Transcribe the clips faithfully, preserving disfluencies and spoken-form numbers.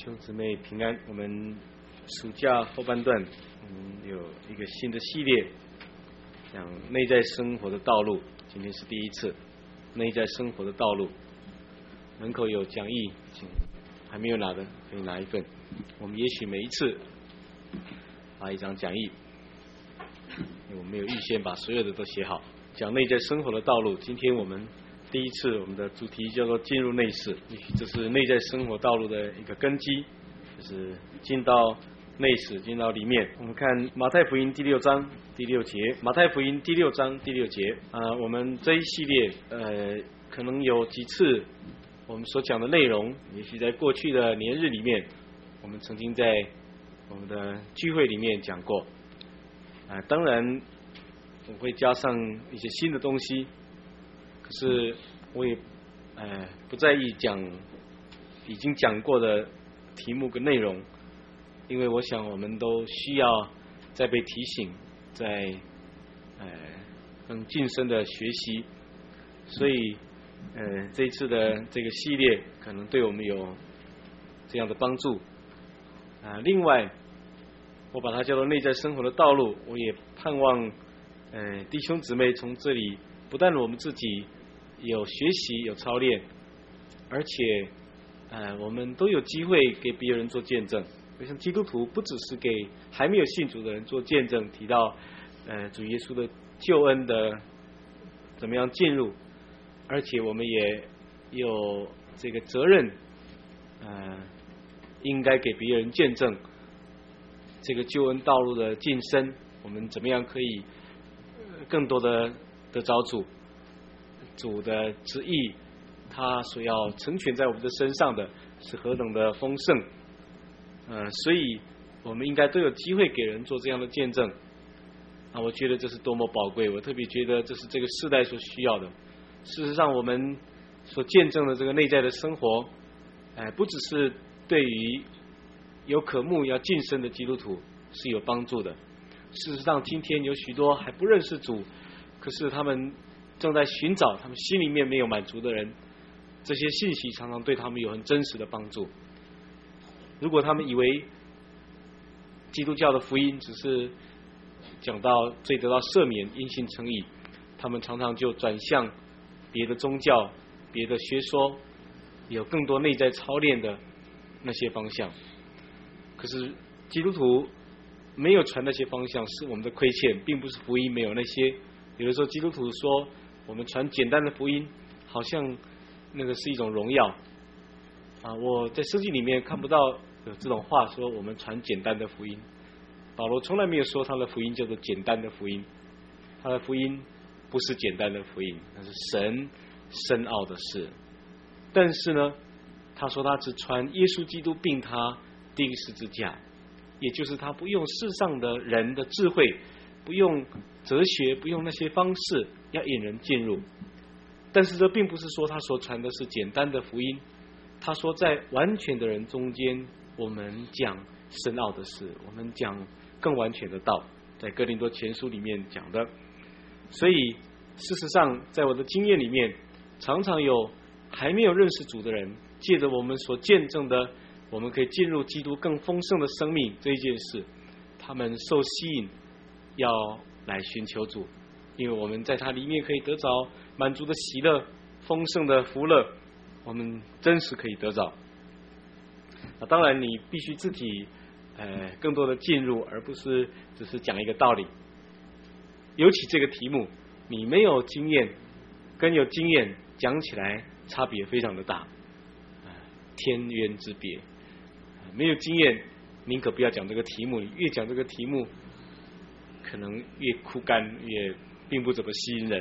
兄姊妹平安。我们暑假后半段，我们有一个新的系列，讲内在生活的道路。今天是第一次，内在生活的道路。门口有讲义，请还没有拿的可以拿一份。我们也许每一次发一张讲义，因为我们没有预先把所有的都写好。讲内在生活的道路，今天我们第一次，我们的主题叫做进入内室，这是内在生活道路的一个根基，就是进到内室，进到里面。我们看马太福音第六章第六节，马太福音第六章第六节啊、呃，我们这一系列呃，可能有几次我们所讲的内容，也许在过去的年日里面，我们曾经在我们的聚会里面讲过啊、呃，当然我会加上一些新的东西。可是我也呃不在意讲已经讲过的题目跟内容，因为我想我们都需要再被提醒，在呃更晋升的学习，所以呃这一次的这个系列可能对我们有这样的帮助啊、呃。另外，我把它叫做内在生活的道路，我也盼望呃弟兄姊妹从这里不但我们自己有学习有操练，而且呃我们都有机会给别人做见证。我想基督徒不只是给还没有信主的人做见证，提到呃主耶稣的救恩的怎么样进入，而且我们也有这个责任呃应该给别人见证这个救恩道路的晋升，我们怎么样可以更多的得着主主的旨意，他所要成全在我们的身上的是何等的丰盛，呃，所以我们应该都有机会给人做这样的见证啊！我觉得这是多么宝贵，我特别觉得这是这个世代所需要的。事实上，我们所见证的这个内在的生活，哎、呃，不只是对于有渴慕要晋升的基督徒是有帮助的。事实上，今天有许多还不认识主，可是他们正在寻找他们心里面没有满足的人，这些信息常常对他们有很真实的帮助。如果他们以为基督教的福音只是讲到罪得到赦免、因信称义，他们常常就转向别的宗教、别的学说，有更多内在操练的那些方向。可是基督徒没有传那些方向是我们的亏欠，并不是福音没有那些。有的时候基督徒说我们传简单的福音，好像那个是一种荣耀啊！我在圣经里面看不到有这种话说我们传简单的福音。保罗从来没有说他的福音叫做简单的福音，他的福音不是简单的福音，那是神深奥的事。但是呢，他说他只传耶稣基督并他钉十字架，也就是他不用世上的人的智慧，不用哲学，不用那些方式要引人进入。但是这并不是说他所传的是简单的福音，他说在完全的人中间，我们讲深奥的事，我们讲更完全的道，在哥林多前书里面讲的。所以事实上在我的经验里面，常常有还没有认识主的人，借着我们所见证的我们可以进入基督更丰盛的生命这一件事，他们受吸引要来寻求主，因为我们在他里面可以得着满足的喜乐、丰盛的福乐，我们真实可以得着。那当然你必须自己呃更多的进入，而不是只是讲一个道理。尤其这个题目你没有经验跟有经验讲起来差别非常的大、呃、天渊之别、呃、没有经验宁可不要讲这个题目，你越讲这个题目可能越枯干，也并不怎么吸引人。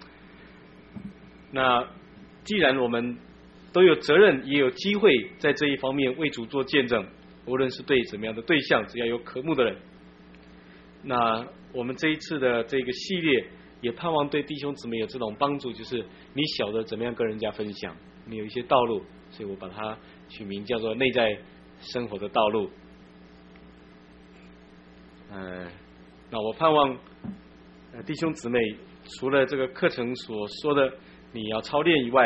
那既然我们都有责任也有机会在这一方面为主做见证，无论是对怎么样的对象，只要有渴慕的人，那我们这一次的这个系列也盼望对弟兄姊妹有这种帮助，就是你晓得怎么样跟人家分享，你有一些道路，所以我把它取名叫做内在生活的道路。呃，那我盼望呃弟兄姊妹除了这个课程所说的你要操练以外，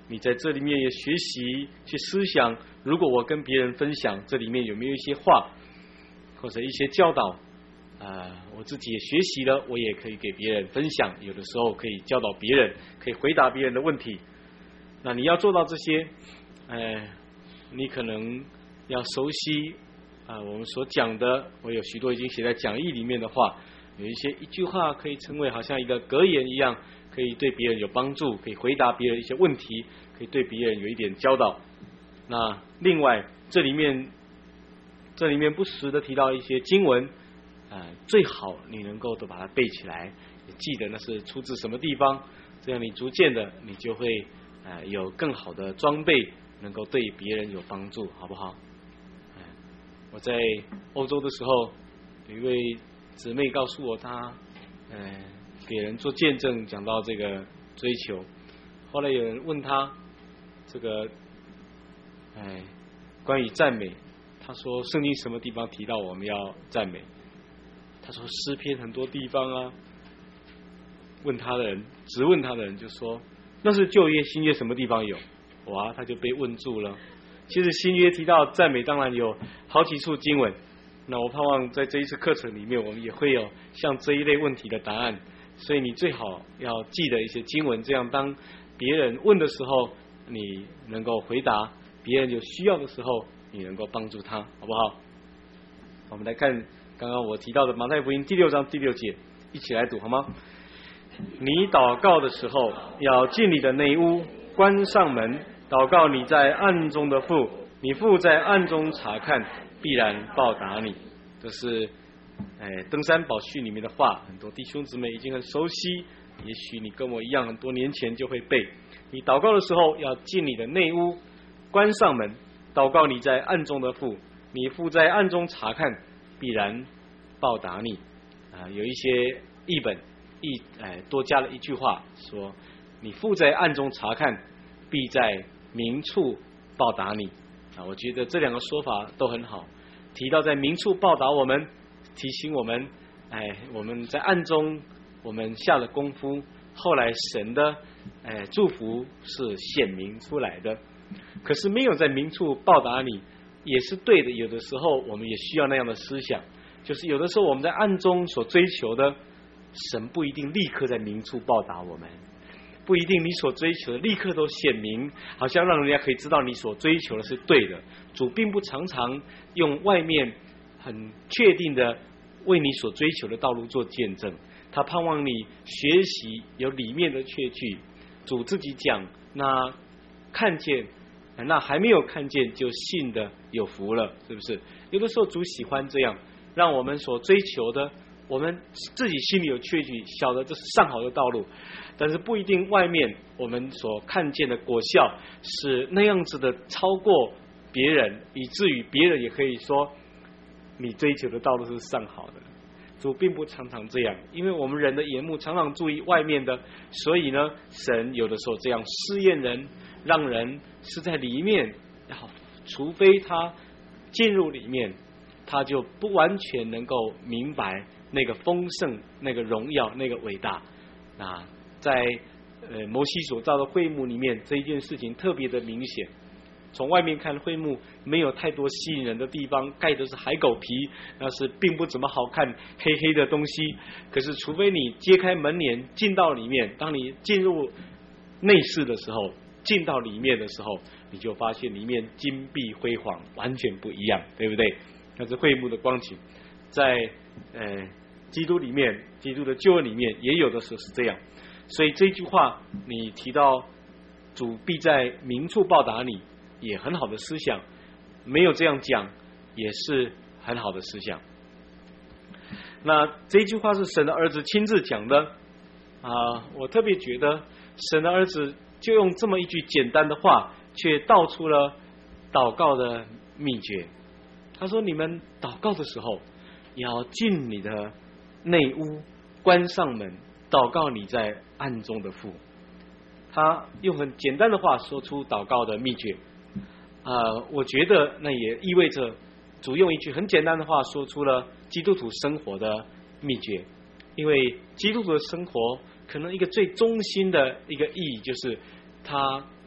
你在这里面也学习去思想，如果我跟别人分享，这里面有没有一些话或者一些教导啊、呃，我自己也学习了，我也可以给别人分享，有的时候可以教导别人，可以回答别人的问题。那你要做到这些，呃，你可能要熟悉啊、呃，我们所讲的，我有许多已经写在讲义里面的话，有一些一句话可以成为好像一个格言一样，可以对别人有帮助，可以回答别人一些问题，可以对别人有一点教导。那另外，这里面这里面不时的提到一些经文，呃，最好你能够都把它背起来，你记得那是出自什么地方，这样你逐渐的你就会呃有更好的装备，能够对别人有帮助，好不好？呃、我在欧洲的时候，有一位姊妹告诉我，她呃给人做见证，讲到这个追求，后来有人问她这个哎关于赞美，她说圣经什么地方提到我们要赞美？她说诗篇很多地方啊。问他的人，直问他的人就说那是旧约，新约什么地方有？哇，他就被问住了。其实新约提到赞美，当然有好几处经文。那我盼望在这一次课程里面，我们也会有像这一类问题的答案。所以你最好要记得一些经文，这样当别人问的时候，你能够回答；别人有需要的时候，你能够帮助他，好不好？我们来看刚刚我提到的马太福音第六章第六节，一起来读好吗？你祷告的时候，要进你的内屋，关上门，祷告你在暗中的父，你父在暗中查看，必然报答你。这是哎登山宝训里面的话，很多弟兄姊妹已经很熟悉，也许你跟我一样，很多年前就会背。你祷告的时候，要进你的内屋，关上门，祷告你在暗中的父，你父在暗中查看，必然报答你。啊，有一些译本一哎多加了一句话，说你父在暗中查看，必在明处报答你。啊，我觉得这两个说法都很好。提到在明处报答我们，提醒我们，哎，我们在暗中我们下了功夫，后来神的哎祝福是显明出来的。可是没有在明处报答你，也是对的。有的时候我们也需要那样的思想，就是有的时候我们在暗中所追求的，神不一定立刻在明处报答我们，不一定你所追求的立刻都显明，好像让人家可以知道你所追求的是对的。主并不常常用外面很确定的为你所追求的道路做见证，他盼望你学习有里面的确据。主自己讲，那看见，那还没有看见就信的有福了，是不是？有的时候主喜欢这样，让我们所追求的，我们自己心里有确据，晓得这是上好的道路，但是不一定外面我们所看见的果效是那样子的超过别人，以至于别人也可以说你追求的道路是上好的。主并不常常这样，因为我们人的眼目常常注意外面的，所以呢，神有的时候这样试验人，让人是在里面，然后除非他进入里面，他就不完全能够明白那个丰盛、那个荣耀、那个伟大。啊，在呃摩西所造的会幕里面，这一件事情特别的明显。从外面看，会幕没有太多吸引人的地方，盖的是海狗皮，那是并不怎么好看，黑黑的东西。可是除非你揭开门帘进到里面，当你进入内室的时候，进到里面的时候，你就发现里面金碧辉煌，完全不一样，对不对？那是会幕的光景。在呃基督里面，基督的救恩里面也有的时候是这样。所以这句话你提到主必在明处报答你，也很好的思想，没有这样讲也是很好的思想。那这句话是神的儿子亲自讲的啊，我特别觉得神的儿子就用这么一句简单的话，却道出了祷告的秘诀。他说：你们祷告的时候，要进你的内屋，关上门，祷告你在暗中的父。他用很简单的话说出祷告的秘诀。呃，我觉得那也意味着主用一句很简单的话说出了基督徒生活的秘诀。因为基督徒的生活可能一个最中心的一个意义就是他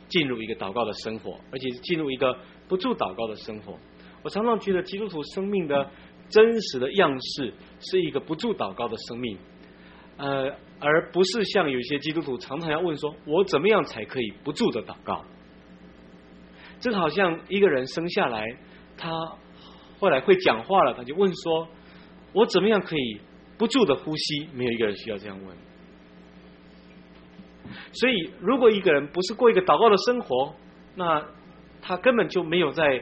进入一个祷告的生活，而且是进入一个不住祷告的生活。我常常觉得基督徒生命的真实的样式是一个不住祷告的生命，呃，而不是像有些基督徒常常要问说，我怎么样才可以不住的祷告？这个好像一个人生下来，他后来会讲话了，他就问说，我怎么样可以不住的呼吸？没有一个人需要这样问。所以如果一个人不是过一个祷告的生活，那他根本就没有在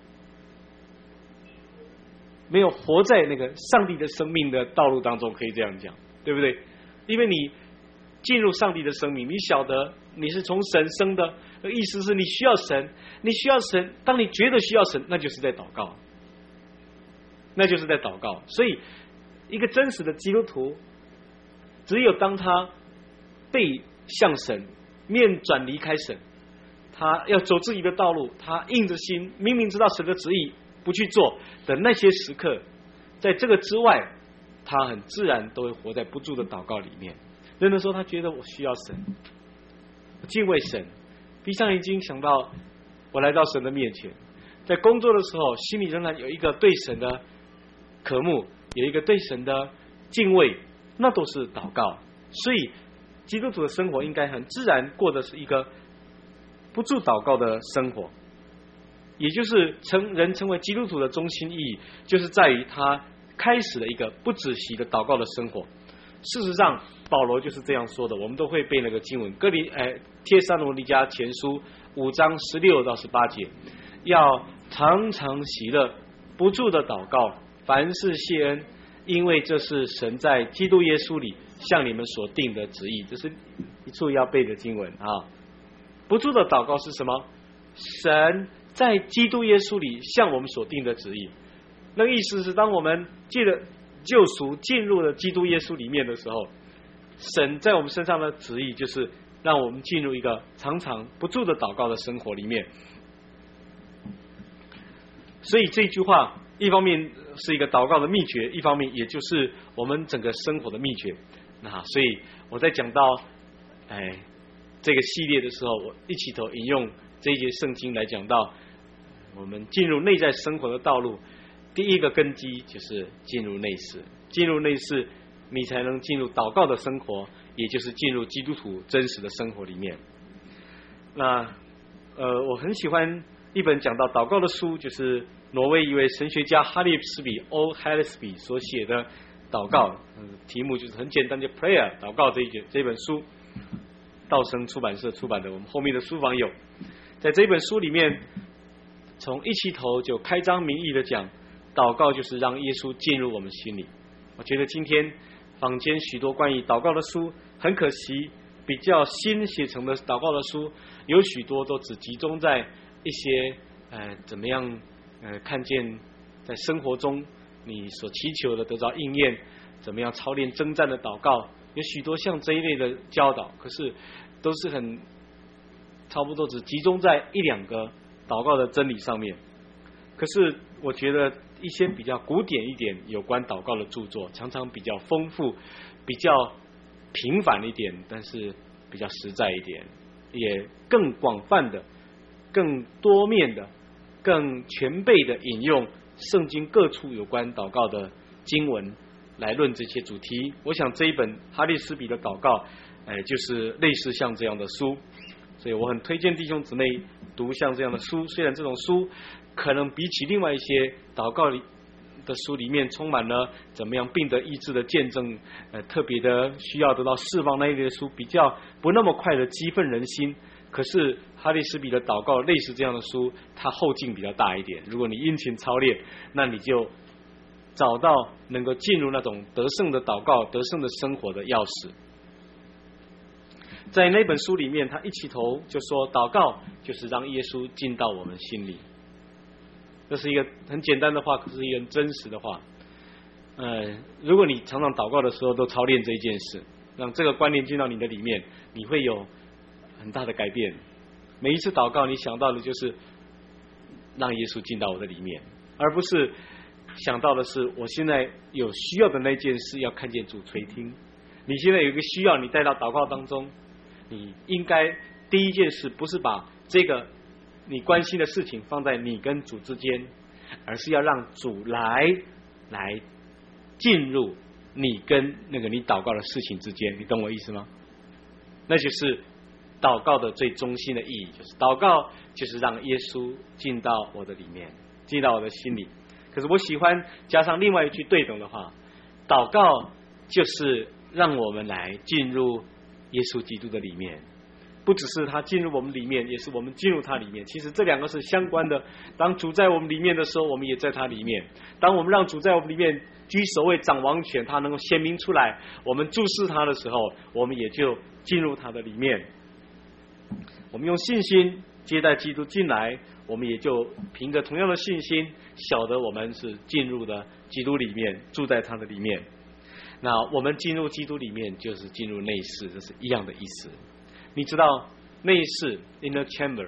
没有活在那个上帝的生命的道路当中，可以这样讲，对不对？因为你进入上帝的生命，你晓得你是从神生的，意思是你需要神，你需要神，当你觉得需要神，那就是在祷告，那就是在祷告。所以一个真实的基督徒，只有当他背向神，面转离开神，他要走自己的道路，他硬着心明明知道神的旨意不去做的那些时刻，在这个之外，他很自然都会活在不住的祷告里面。人的时候，他觉得我需要神，我敬畏神，闭上眼睛想到我来到神的面前，在工作的时候，心里仍然有一个对神的渴慕，有一个对神的敬畏，那都是祷告。所以基督徒的生活应该很自然过的是一个不住祷告的生活，也就是成人成为基督徒的中心意义，就是在于他开始了一个不止息的祷告的生活。事实上，保罗就是这样说的，我们都会背那个经文，哥林哎帖撒罗尼迦前书五章十六到十八节，要常常喜乐，不住的祷告，凡事谢恩，因为这是神在基督耶稣里向你们所定的旨意。这是一处要背的经文啊。不住的祷告是什么？神在基督耶稣里向我们所定的旨意。那个意思是，当我们借着救赎进入了基督耶稣里面的时候，神在我们身上的旨意就是让我们进入一个常常不住的祷告的生活里面。所以这句话一方面是一个祷告的秘诀，一方面也就是我们整个生活的秘诀。那所以我在讲到哎这个系列的时候，我一起头引用这一节圣经来讲到我们进入内在生活的道路。第一个根基就是进入内室，进入内室你才能进入祷告的生活，也就是进入基督徒真实的生活里面。那呃，我很喜欢一本讲到祷告的书，就是挪威一位神学家哈利斯比 O. Hallesby 所写的祷告，嗯，题目就是很简单，就 Prayer 祷告这一卷这本书，道生出版社出版的，我们后面的书房有。在这本书里面，从一起头就开宗明义的讲，祷告就是让耶稣进入我们心里。我觉得今天坊间许多关于祷告的书，很可惜比较新写成的祷告的书，有许多都只集中在一些呃怎么样呃看见在生活中你所祈求的得到应验，怎么样操练征战的祷告，有许多像这一类的教导，可是都是很差不多只集中在一两个祷告的真理上面。可是我觉得一些比较古典一点有关祷告的著作，常常比较丰富，比较平凡一点，但是比较实在一点，也更广泛的、更多面的、更全备的引用圣经各处有关祷告的经文来论这些主题。我想这一本哈利斯比的祷告，哎，就是类似像这样的书，所以我很推荐弟兄姊妹读像这样的书。虽然这种书可能比起另外一些祷告里的书里面充满了怎么样病得医治的见证，呃，特别的需要得到释放那一类的书，比较不那么快的激愤人心。可是哈利斯比的祷告类似这样的书，它后劲比较大一点。如果你殷勤操练，那你就找到能够进入那种得胜的祷告、得胜的生活的钥匙。在那本书里面，他一起头就说，祷告就是让耶稣进到我们心里。这是一个很简单的话，可是一个很真实的话。呃，如果你常常祷告的时候都操练这一件事，让这个观念进到你的里面，你会有很大的改变。每一次祷告，你想到的就是让耶稣进到我的里面，而不是想到的是我现在有需要的那件事要看见主垂听。你现在有一个需要，你带到祷告当中，你应该第一件事不是把这个你关心的事情放在你跟主之间，而是要让主来来进入你跟那个你祷告的事情之间，你懂我意思吗？那就是祷告的最中心的意义，就是祷告就是让耶稣进到我的里面，进到我的心里。可是我喜欢加上另外一句对等的话，祷告就是让我们来进入耶稣基督的里面，不只是他进入我们里面，也是我们进入他里面。其实这两个是相关的。当主在我们里面的时候，我们也在他里面。当我们让主在我们里面居首位掌王权，他能够显明出来，我们注视他的时候，我们也就进入他的里面。我们用信心接待基督进来，我们也就凭着同样的信心，晓得我们是进入的基督里面，住在他的里面。那我们进入基督里面，就是进入内室，这是一样的意思。你知道内室 inner chamber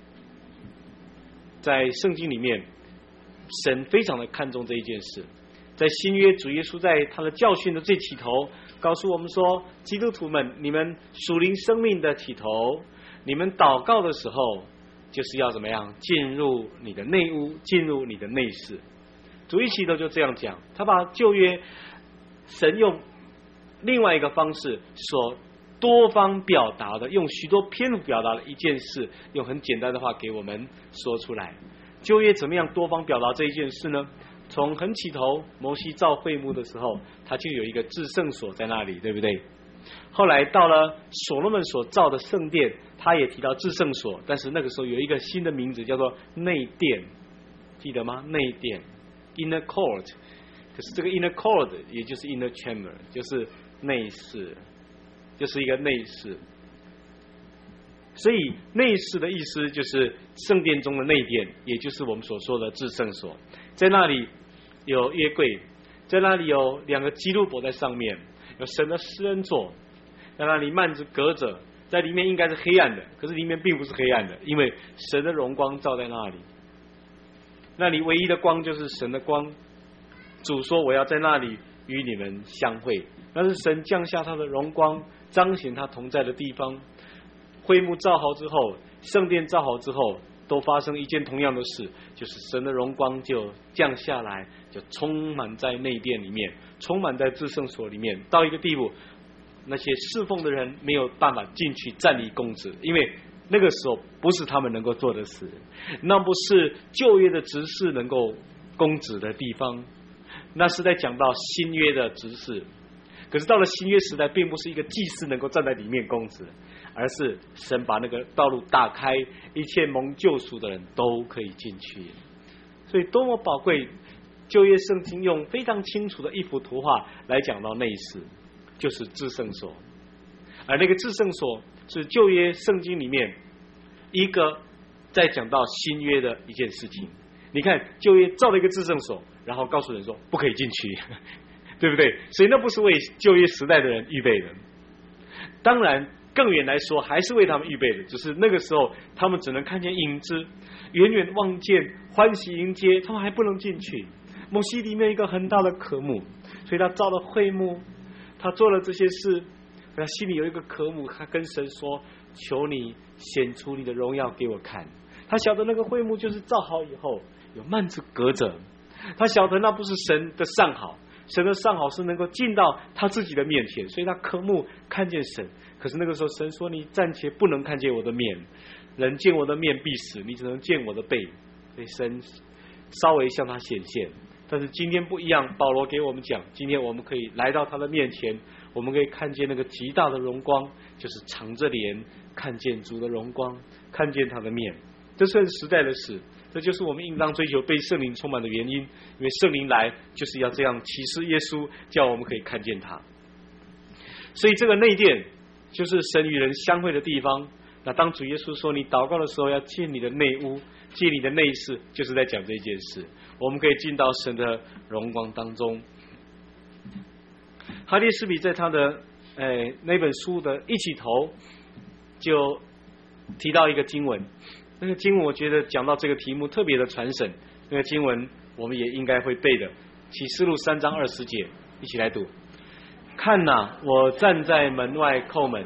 在圣经里面，神非常的看重这一件事。在新约，主耶稣在他的教训的最起头告诉我们说，基督徒们，你们属灵生命的起头，你们祷告的时候就是要怎么样进入你的内屋，进入你的内室。主一起头就这样讲，他把旧约神用另外一个方式所多方表达的，用许多篇幅表达的一件事，用很简单的话给我们说出来。旧约怎么样多方表达这一件事呢？从很起头，摩西造会幕的时候，他就有一个至圣所在那里，对不对？后来到了所罗门所造的圣殿，他也提到至圣所，但是那个时候有一个新的名字叫做内殿，记得吗？内殿 inner court。 可是这个 inner court 也就是 inner chamber， 就是内室，就是一个内室。所以内室的意思就是圣殿中的内殿，也就是我们所说的至圣所。在那里有约柜，在那里有两个基路伯在上面，有神的施恩座，在那里幔子隔着，在里面应该是黑暗的，可是里面并不是黑暗的，因为神的荣光照在那里。那里唯一的光就是神的光。主说我要在那里与你们相会，那是神降下他的荣光，彰显他同在的地方。会幕造好之后，圣殿造好之后，都发生一件同样的事，就是神的荣光就降下来，就充满在内殿里面，充满在至圣所里面，到一个地步，那些侍奉的人没有办法进去站立供职，因为那个时候不是他们能够做的事，那不是旧约的执事能够供职的地方，那是在讲到新约的执事。可是到了新约时代，并不是一个祭司能够站在里面供职，而是神把那个道路打开，一切蒙救赎的人都可以进去。所以多么宝贵，旧约圣经用非常清楚的一幅图画来讲到内室，就是至圣所。而那个至圣所是旧约圣经里面一个在讲到新约的一件事情。你看旧约造了一个至圣所，然后告诉人说不可以进去，对不对？所以那不是为旧约时代的人预备的，当然更远来说还是为他们预备的，只是那个时候他们只能看见影子，远远望见，欢喜迎接，他们还不能进去。摩西里面一个很大的渴慕，所以他造了会幕，他做了这些事，他心里有一个渴慕，他跟神说，求你显出你的荣耀给我看。他晓得那个会幕就是造好以后有幔子隔着，他晓得那不是神的上好，神的上好是能够进到他自己的面前，所以他渴慕看见神。可是那个时候神说，你暂且不能看见我的面，人见我的面必死，你只能见我的背。所以神稍微向他显现。但是今天不一样，保罗给我们讲，今天我们可以来到他的面前，我们可以看见那个极大的荣光，就是敞着脸看见主的荣光，看见他的面。这是时代的事，这就是我们应当追求被圣灵充满的原因，因为圣灵来就是要这样启示耶稣，叫我们可以看见他。所以这个内殿就是神与人相会的地方。那当主耶稣说你祷告的时候要进你的内屋，进你的内室，就是在讲这件事，我们可以进到神的荣光当中。哈列斯比在他的、呃、那本书的一起头就提到一个经文，那个经文我觉得讲到这个题目特别的传神，那个经文我们也应该会背的，启示录三章二十节，一起来读。看哪，我站在门外叩门，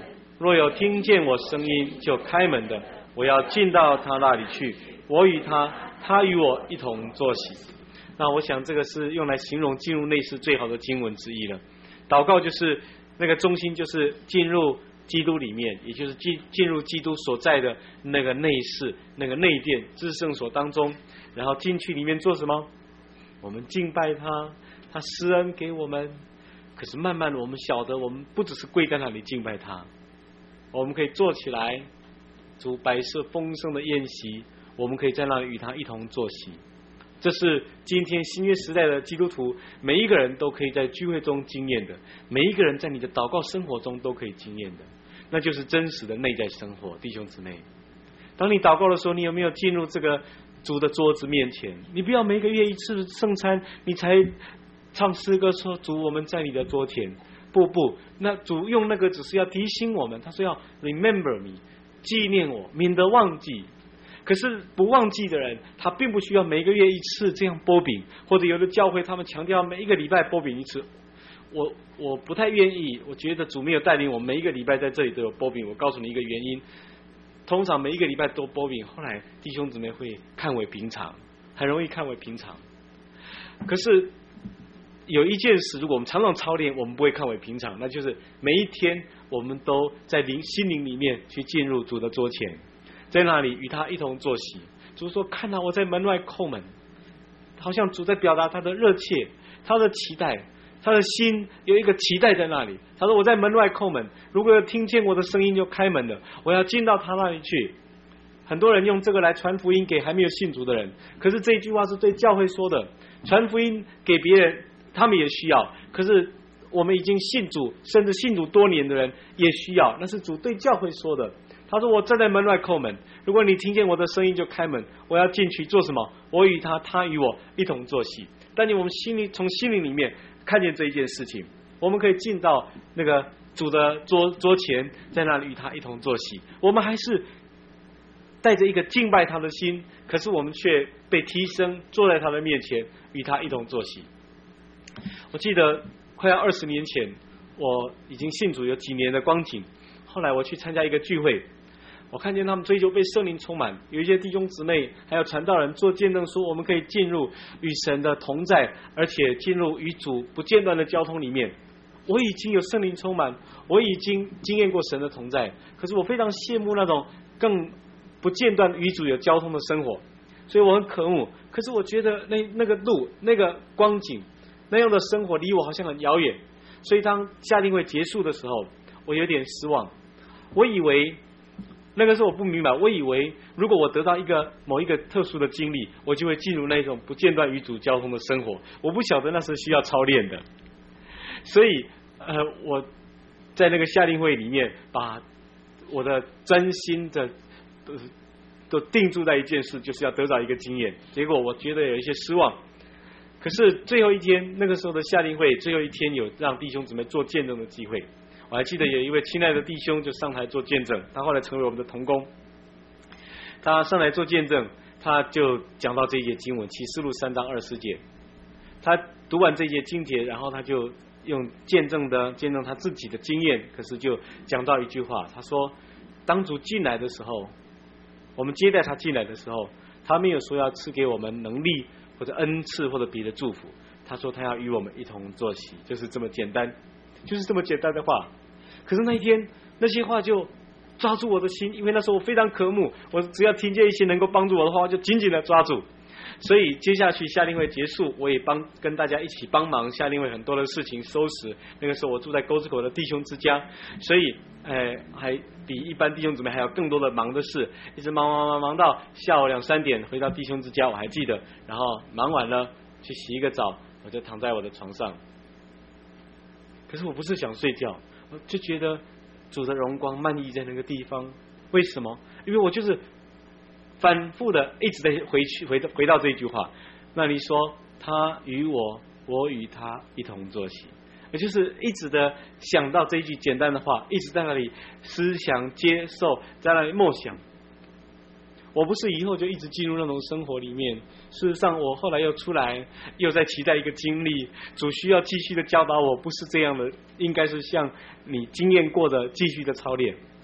若有听见我声音就开门的，我要进到他那里去，我与他，他与我一同坐席。那我想这个是用来形容进入内室最好的经文之一了。祷告就是那个中心，就是进入基督里面，也就是进进入基督所在的那个内室、那个内殿、至圣所当中，然后进去里面做什么？我们敬拜他，他施恩给我们。可是慢慢的，我们晓得，我们不只是跪在那里敬拜他，我们可以坐起来，主摆设丰盛的宴席，我们可以在那里与他一同坐席。这是今天新约时代的基督徒每一个人都可以在聚会中经验的，每一个人在你的祷告生活中都可以经验的，那就是真实的内在生活。弟兄姊妹，当你祷告的时候，你有没有进入这个主的桌子面前？你不要每个月一次圣餐你才唱诗歌说主我们在你的桌前，不不，那主用那个只是要提醒我们，他说要 remember me， 纪念我，免得忘记。可是不忘记的人，他并不需要每个月一次这样拨饼，或者有的教会他们强调每一个礼拜拨饼一次。我我不太愿意，我觉得主没有带领我每一个礼拜在这里都有拨饼。我告诉你一个原因，通常每一个礼拜都拨饼，后来弟兄姊妹会看为平常，很容易看为平常。可是有一件事，如果我们常常操练，我们不会看为平常，那就是每一天我们都在灵心灵里面去进入主的桌前，在那里与他一同坐席。主说看到我在门外叩门，好像主在表达他的热切，他的期待，他的心有一个期待在那里。他说我在门外叩门，如果听见我的声音就开门了，我要进到他那里去。很多人用这个来传福音给还没有信主的人，可是这一句话是对教会说的，传福音给别人他们也需要，可是我们已经信主甚至信主多年的人也需要，那是主对教会说的。他说我站在门外叩门，如果你听见我的声音就开门，我要进去做什么？我与他，他与我一同坐席。但你我们心里从心灵里面看见这一件事情，我们可以进到那个主的桌桌前，在那里与他一同坐席。我们还是带着一个敬拜他的心，可是我们却被提升，坐在他的面前与他一同坐席。我记得快要二十年前，我已经信主有几年的光景，后来我去参加一个聚会，我看见他们追求被圣灵充满，有一些弟兄姊妹还有传道人做见证说，我们可以进入与神的同在，而且进入与主不间断的交通里面。我已经有圣灵充满，我已经经验过神的同在，可是我非常羡慕那种更不间断与主有交通的生活，所以我很渴慕。可是我觉得那那个路那个光景那样的生活离我好像很遥远，所以当夏令会结束的时候，我有点失望。我以为那个时候我不明白，我以为如果我得到一个某一个特殊的经历，我就会进入那种不间断与主交通的生活。我不晓得那是需要操练的，所以呃，我在那个夏令会里面把我的真心的都都定住在一件事，就是要得到一个经验。结果我觉得有一些失望。可是最后一天，那个时候的夏令会最后一天有让弟兄姊妹做见证的机会。我还记得有一位亲爱的弟兄就上台做见证，他后来成为我们的同工。他上来做见证，他就讲到这一节经文启示录三章二十节。他读完这一节经节，然后他就用见证的见证他自己的经验，可是就讲到一句话，他说当主进来的时候，我们接待他进来的时候，他没有说要赐给我们能力或者恩赐或者别的祝福，他说他要与我们一同坐席，就是这么简单，就是这么简单的话。可是那一天那些话就抓住我的心，因为那时候我非常渴慕，我只要听见一些能够帮助我的话，我就紧紧的抓住。所以接下去夏令会结束，我也帮跟大家一起帮忙夏令会很多的事情收拾。那个时候我住在沟子口的弟兄之家，所以呃还比一般弟兄姊妹还有更多的忙的事，一直忙忙忙忙到下午两三点回到弟兄之家，我还记得。然后忙完了去洗一个澡，我就躺在我的床上。可是我不是想睡觉，我就觉得主的荣光漫溢在那个地方。为什么？因为我就是反复的一直在回去回到回到这一句话，那里说他与我，我与他一同坐席，也就是一直的想到这一句简单的话，一直在那里思想接受，在那里默想。我不是以后就一直进入那种生活里面，事实上我后来又出来，又在期待一个经历，主需要继续的教导我，不是这样的，应该是像你经验过的继续的操练。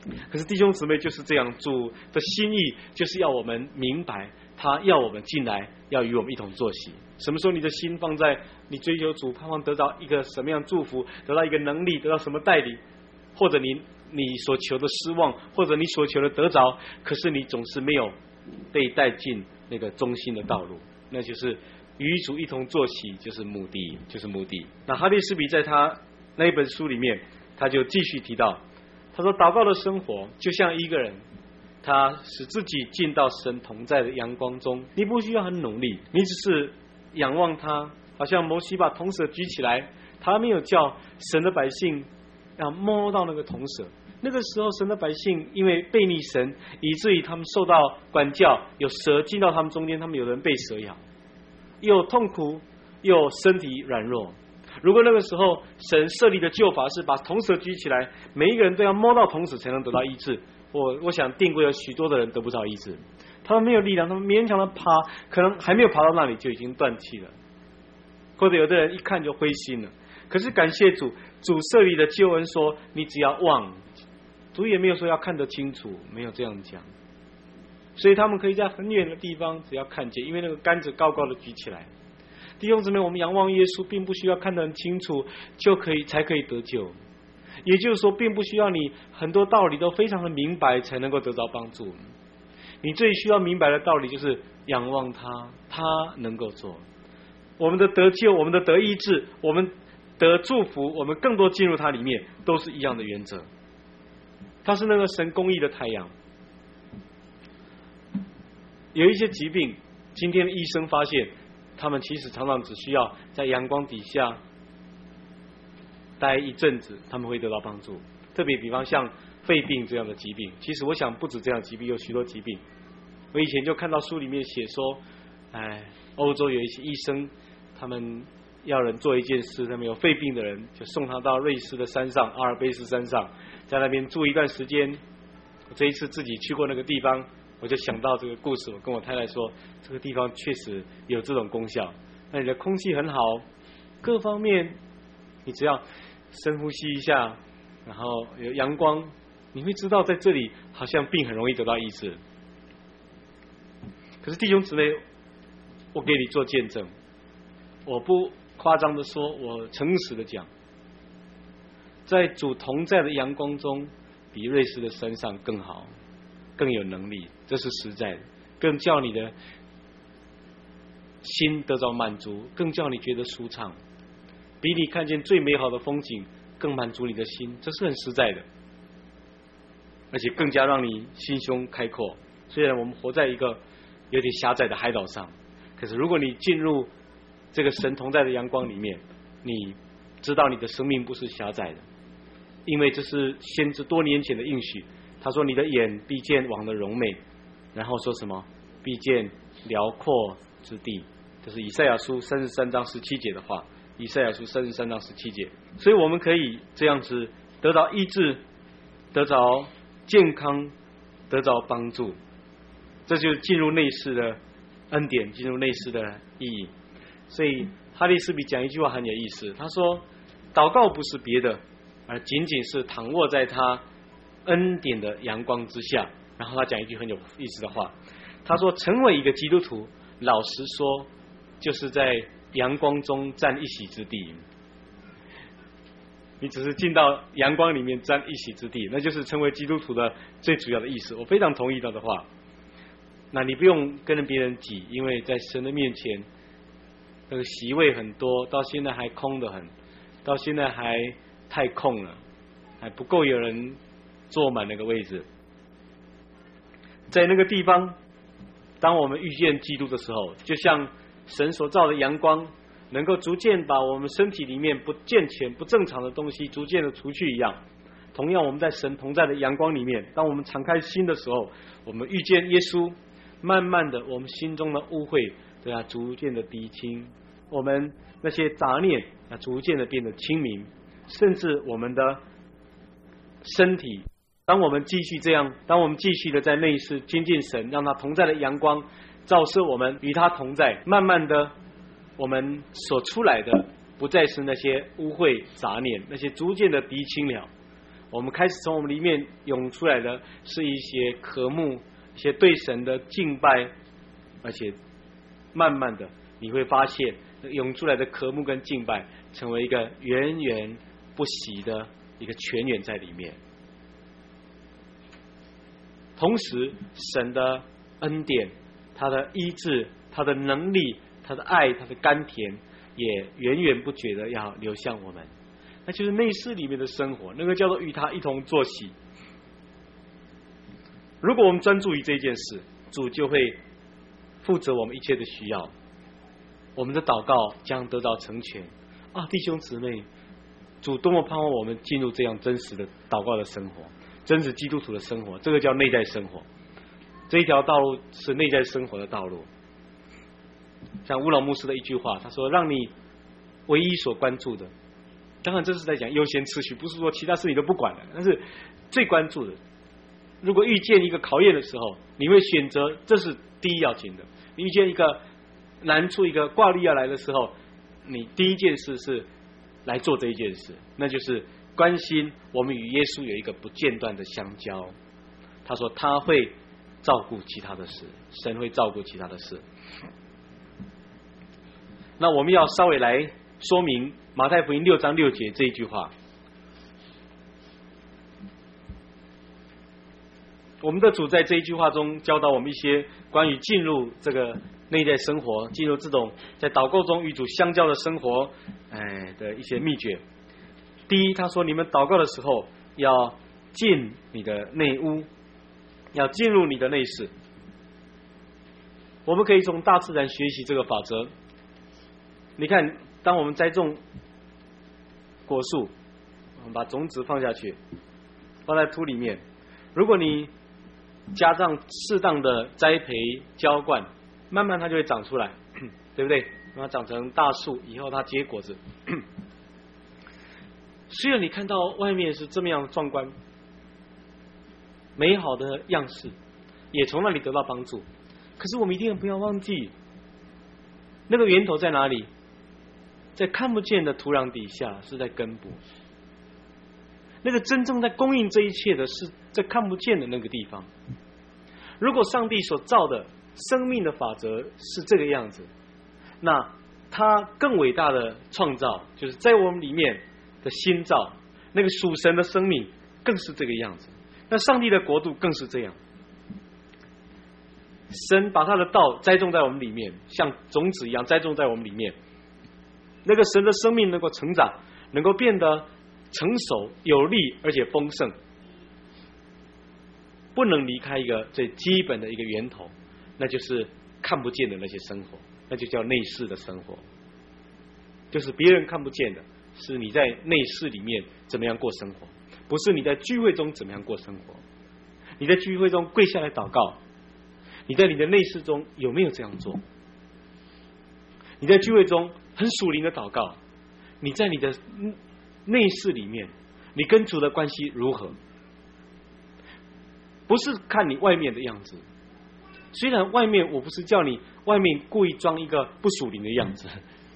可是弟兄姊妹就是这样，主的心意就是要我们明白，他要我们进来，要与我们一同坐席。什么时候你的心放在你追求主，盼望得到一个什么样祝福，得到一个能力，得到什么带领，或者你你所求的失望，或者你所求的得着，可是你总是没有被带进那个中心的道路，那就是与主一同坐席，就是目的，就是目的。那哈利斯比在他那一本书里面，他就继续提到，他说祷告的生活就像一个人，他使自己进到神同在的阳光中，你不需要很努力，你只是仰望他，好像摩西把铜蛇举起来，他没有叫神的百姓要摸到那个铜蛇。那个时候神的百姓因为背逆神，以至于他们受到管教，有蛇进到他们中间，他们有人被蛇咬，又痛苦又身体软弱。如果那个时候神设立的救法是把铜蛇举起来，每一个人都要摸到铜蛇才能得到医治，我我想定规有许多的人得不到医治，他们没有力量，他们勉强的爬，可能还没有爬到那里就已经断气了，或者有的人一看就灰心了。可是感谢主，主设立的救恩说你只要望，主也没有说要看得清楚，没有这样讲，所以他们可以在很远的地方只要看见，因为那个杆子高高的举起来。弟兄姊妹，我们仰望耶稣并不需要看得很清楚就可以才可以得救，也就是说并不需要你很多道理都非常的明白才能够得到帮助，你最需要明白的道理就是仰望他，他能够做。我们的得救，我们的得医治，我们得祝福，我们更多进入他里面，都是一样的原则。他是那个神公义的太阳。有一些疾病，今天的医生发现他们其实常常只需要在阳光底下待一阵子，他们会得到帮助。特别比方像肺病这样的疾病，其实我想不止这样的疾病，有许多疾病。我以前就看到书里面写说，哎，欧洲有一些医生，他们要人做一件事，他们有肺病的人就送他到瑞士的山上，阿尔卑斯山上，在那边住一段时间。我这一次自己去过那个地方，我就想到这个故事，我跟我太太说，这个地方确实有这种功效。那里的空气很好，各方面你只要深呼吸一下，然后有阳光，你会知道在这里好像病很容易得到医治。可是弟兄姊妹，我给你做见证，我不夸张的说，我诚实的讲，在主同在的阳光中，比瑞士的山上更好，更有能力，这是实在的，更叫你的心得到满足，更叫你觉得舒畅，比你看见最美好的风景更满足你的心，这是很实在的，而且更加让你心胸开阔。虽然我们活在一个有点狭窄的海岛上，可是如果你进入这个神同在的阳光里面，你知道你的生命不是狭窄的，因为这是先知多年前的应许。他说你的眼必见王的荣美，然后说什么必见辽阔之地，这是以赛亚书三十三章十七节的话，以赛亚书三十三章十七节。所以我们可以这样子得到医治，得着健康，得着帮助，这就是进入内室的恩典，进入内室的意义。所以哈利斯比讲一句话很有意思，他说祷告不是别的，而仅仅是躺卧在他恩典的阳光之下。然后他讲一句很有意思的话，他说成为一个基督徒，老实说就是在阳光中占一席之地。你只是进到阳光里面占一席之地，那就是成为基督徒的最主要的意思。我非常同意他的话。那你不用跟别人挤，因为在神的面前那个席位很多，到现在还空得很，到现在还太空了，还不够有人坐满那个位置。在那个地方，当我们遇见基督的时候，就像神所造的阳光能够逐渐把我们身体里面不健全不正常的东西逐渐的除去一样，同样我们在神同在的阳光里面，当我们敞开心的时候，我们遇见耶稣，慢慢的我们心中的污秽都要逐渐的涤清，我们那些杂念要逐渐的变得清明，甚至我们的身体，当我们继续这样，当我们继续的在内室亲近神，让他同在的阳光照射我们，与他同在，慢慢的我们所出来的不再是那些污秽杂念，那些逐渐的涤清了， 我们开始从我们里面涌出来的是一些渴慕，一些对神的敬拜，而且慢慢的你会发现涌出来的渴慕跟敬拜成为一个源源不息的一个泉源在里面。同时神的恩典，他的医治，他的能力，他的爱，他的甘甜也源源不绝的要流向我们，那就是内室里面的生活，那个叫做与他一同作息。如果我们专注于这件事，主就会负责我们一切的需要，我们的祷告将得到成全啊！弟兄姊妹，主多么盼望我们进入这样真实的祷告的生活，真实基督徒的生活，这个叫内在生活。这一条道路是内在生活的道路。像乌老牧师的一句话，他说：“让你唯一所关注的，当然这是在讲优先次序，不是说其他事你都不管了，但是最关注的。如果遇见一个考验的时候，你会选择，这是第一要紧的。你遇见一个难处，一个挂虑要来的时候，你第一件事是来做这一件事，那就是关心我们与耶稣有一个不间断的相交。他说他会照顾其他的事，神会照顾其他的事。那我们要稍微来说明马太福音六章六节这一句话。我们的主在这一句话中教导我们一些关于进入这个内在生活，进入这种在祷告中与主相交的生活，哎的一些秘诀。第一，他说你们祷告的时候要进你的内屋，要进入你的内室。我们可以从大自然学习这个法则。你看，当我们栽种果树，我们把种子放下去，放在土里面，如果你加上适当的栽培浇灌，慢慢它就会长出来，对不对？让它长成大树，以后它结果子。虽然你看到外面是这么样壮观美好的样式，也从那里得到帮助，可是我们一定不要忘记那个源头在哪里，在看不见的土壤底下，是在根部。那个真正在供应这一切的是在看不见的那个地方。如果上帝所造的生命的法则是这个样子，那他更伟大的创造就是在我们里面的新造，那个属神的生命更是这个样子。那上帝的国度更是这样，神把他的道栽种在我们里面，像种子一样栽种在我们里面，那个神的生命能够成长，能够变得成熟有力而且丰盛，不能离开一个最基本的一个源头，那就是看不见的那些生活，那就叫内室的生活，就是别人看不见的，是你在内室里面怎么样过生活，不是你在聚会中怎么样过生活。你在聚会中跪下来祷告，你在你的内室中有没有这样做？你在聚会中很属灵的祷告，你在你的内室里面，你跟主的关系如何？不是看你外面的样子，虽然外面我不是叫你外面故意装一个不属灵的样子，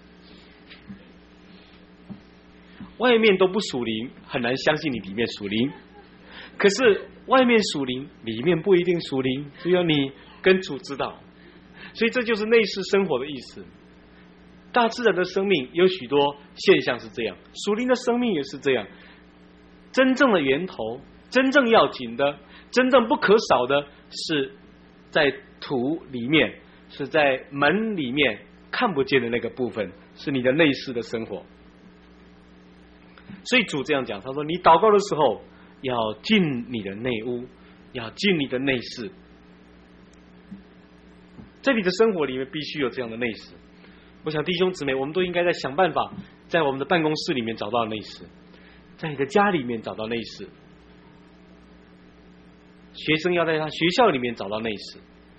外面都不属灵，很难相信你里面属灵。可是外面属灵，里面不一定属灵，只有你跟主知道。所以这就是内室生活的意思。大自然的生命有许多现象是这样，属灵的生命也是这样。真正的源头，真正要紧的，真正不可少的，是在土里面，是在门里面看不见的那个部分，是你的内室的生活。所以主这样讲，他说你祷告的时候要进你的内屋，要进你的内室。在你的生活里面必须有这样的内室。我想弟兄姊妹，我们都应该在想办法，在我们的办公室里面找到内室，在你的家里面找到内室，学生要在他学校里面找到内室。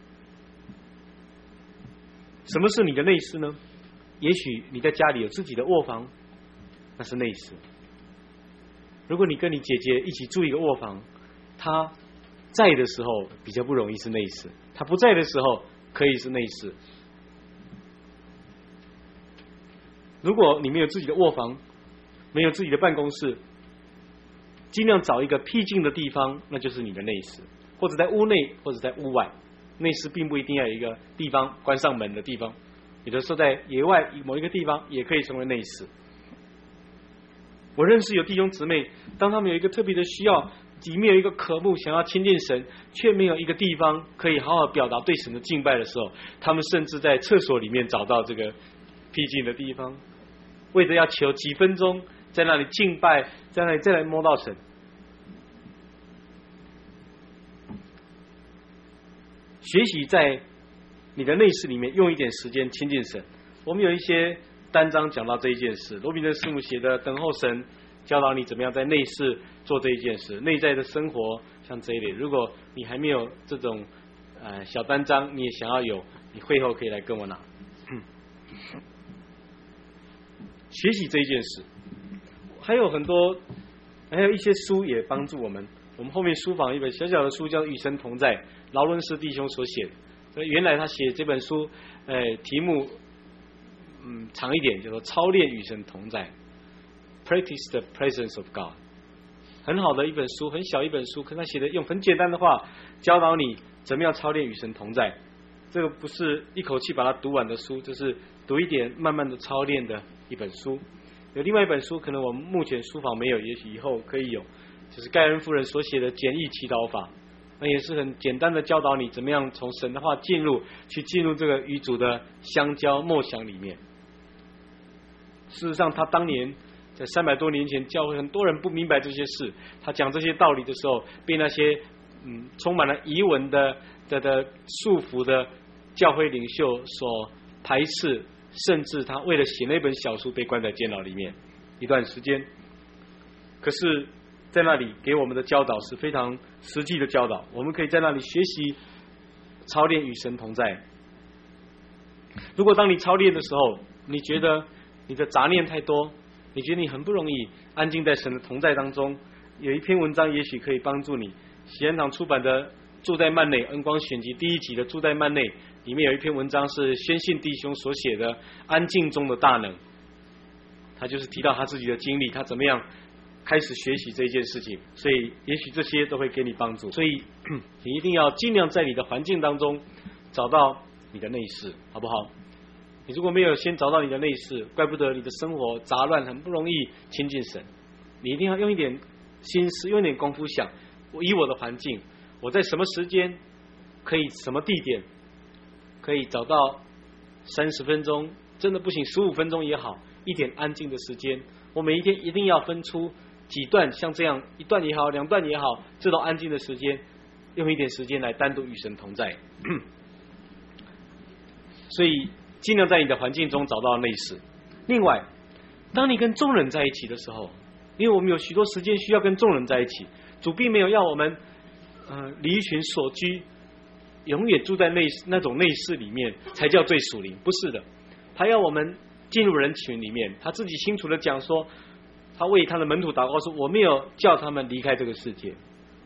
什么是你的内室呢？也许你在家里有自己的卧房，那是内室。如果你跟你姐姐一起住一个卧房，她在的时候比较不容易是内室，她不在的时候可以是内室。如果你没有自己的卧房，没有自己的办公室， 尽量找一个僻静的地方，那就是你的内室，或者在屋内，或者在屋外。内室并不一定要有一个地方关上门的地方，有的时候在野外某一个地方也可以成为内室。我认识有弟兄姊妹，当他们有一个特别的需要，里面有一个渴慕想要亲近神，却没有一个地方可以好好表达对神的敬拜的时候，他们甚至在厕所里面找到这个僻静的地方，为着要求几分钟在那里敬拜，在那里再来摸到神。学习在你的内室里面用一点时间亲近神。我们有一些单章讲到这一件事，罗宾顿师母写的等候神，教导你怎么样在内室做这一件事，内在的生活像这一类。如果你还没有这种呃小单章，你也想要有，你会后可以来跟我拿。学习这一件事，还有很多，还有一些书也帮助我们。我们后面书房一本小小的书叫《与神同在》，劳伦斯弟兄所写的。原来他写这本书，呃，题目嗯长一点，叫做《操练与神同在》（Practice the Presence of God）。很好的一本书，很小一本书，可他写的用很简单的话教导你怎么样操练与神同在。这个不是一口气把它读完的书，这是读一点，慢慢的操练的一本书。有另外一本书，可能我们目前书房没有，也许以后可以有，就是盖恩夫人所写的简易祈祷法，那也是很简单的教导你怎么样从神的话进入，去进入这个与主的相交默想里面。事实上，他当年在三百多年前，教会很多人不明白这些事，他讲这些道理的时候，被那些嗯充满了疑问的的的束缚的教会领袖所排斥，甚至他为了写那本小书被关在监牢里面一段时间。可是在那里给我们的教导是非常实际的教导，我们可以在那里学习操练与神同在。如果当你操练的时候，你觉得你的杂念太多，你觉得你很不容易安静在神的同在当中，有一篇文章也许可以帮助你。喜安堂出版的《住在幔内恩光选集》第一集的《住在幔内》里面有一篇文章是宣信弟兄所写的《安静中的大能》，他就是提到他自己的经历，他怎么样开始学习这件事情，所以也许这些都会给你帮助。所以你一定要尽量在你的环境当中找到你的内室，好不好？你如果没有先找到你的内室，怪不得你的生活杂乱，很不容易亲近神。你一定要用一点心思，用一点功夫想，我以我的环境，我在什么时间可以，什么地点可以找到三十分钟，真的不行十五分钟也好，一点安静的时间。我每一天一定要分出几段，像这样一段也好，两段也好，这种安静的时间，用一点时间来单独与神同在。所以尽量在你的环境中找到内室。另外，当你跟众人在一起的时候，因为我们有许多时间需要跟众人在一起，主并没有要我们呃离群所居，永远住在内那种内室里面才叫最属灵，不是的。他要我们进入人群里面，他自己清楚的讲说，他为他的门徒祷告说，我没有叫他们离开这个世界。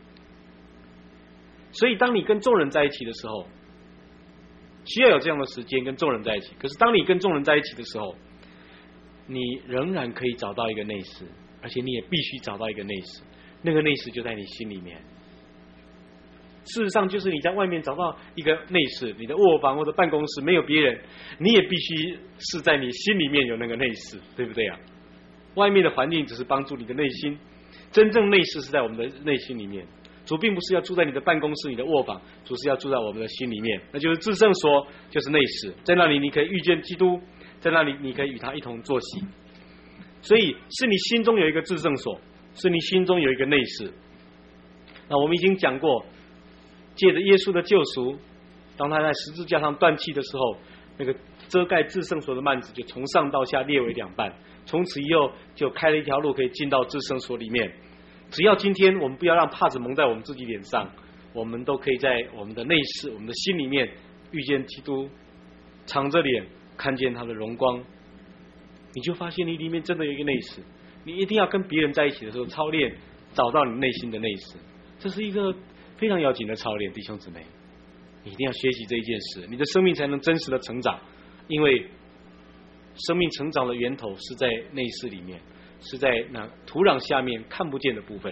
所以当你跟众人在一起的时候，需要有这样的时间跟众人在一起。可是当你跟众人在一起的时候，你仍然可以找到一个内室，而且你也必须找到一个内室，那个内室就在你心里面。事实上就是你在外面找到一个内室，你的卧房或者办公室没有别人，你也必须是在你心里面有那个内室，对不对啊？外面的环境只是帮助你的内心，真正内室是在我们的内心里面。主并不是要住在你的办公室、你的卧房，主是要住在我们的心里面，那就是至圣所，就是内室。在那里你可以遇见基督，在那里你可以与他一同坐席。所以是你心中有一个至圣所，是你心中有一个内室。那我们已经讲过，借着耶稣的救赎，当他在十字架上断气的时候，那个遮盖至圣所的幔子就从上到下裂为两半，从此以后就开了一条路可以进到至圣所里面。只要今天我们不要让帕子蒙在我们自己脸上，我们都可以在我们的内室、我们的心里面遇见基督，敞着脸看见他的荣光。你就发现你里面真的有一个内室。你一定要跟别人在一起的时候操练，找到你内心的内室，这是一个非常要紧的操练，弟兄姊妹，你一定要学习这一件事，你的生命才能真实的成长。因为生命成长的源头是在内室里面，是在那土壤下面看不见的部分。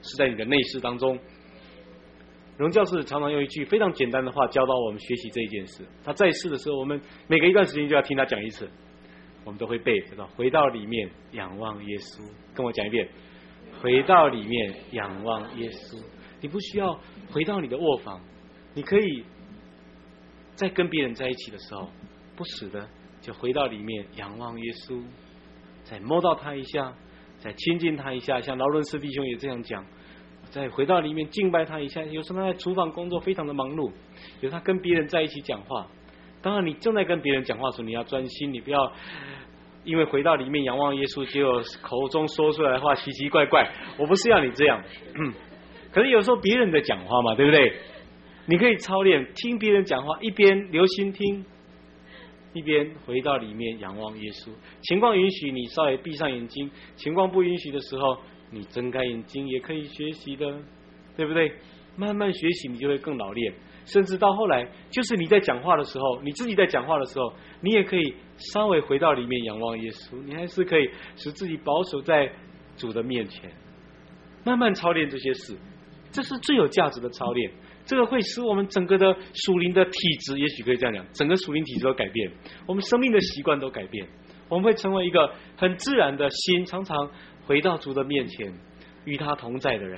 是在你的内室当中。荣教士常常用一句非常简单的话教导我们学习这一件事。他在世的时候，我们每隔一段时间就要听他讲一次，我们都会背，知道？回到里面仰望耶稣，跟我讲一遍。回到里面仰望耶稣。你不需要回到你的卧房，你可以在跟别人在一起的时候，不时的就回到里面仰望耶稣，再摸到他一下，再亲近他一下。像劳伦斯弟兄也这样讲，再回到里面敬拜他一下。有时候他在厨房工作非常的忙碌，有他跟别人在一起讲话。当然你正在跟别人讲话的时候，你要专心，你不要因为回到里面仰望耶稣，结果口中说出来的话奇奇怪怪。我不是要你这样，可是有时候别人在讲话嘛，对不对？你可以操练听别人讲话，一边留心听，一边回到里面仰望耶稣。情况允许，你稍微闭上眼睛；情况不允许的时候，你睁开眼睛也可以学习的，对不对？慢慢学习，你就会更老练。甚至到后来，就是你在讲话的时候，你自己在讲话的时候，你也可以稍微回到里面仰望耶稣，你还是可以使自己保守在主的面前。慢慢操练这些事，这是最有价值的操练。这个会使我们整个的属灵的体质，也许可以这样讲，整个属灵体质都改变，我们生命的习惯都改变，我们会成为一个很自然的心，常常回到主的面前，与他同在的人。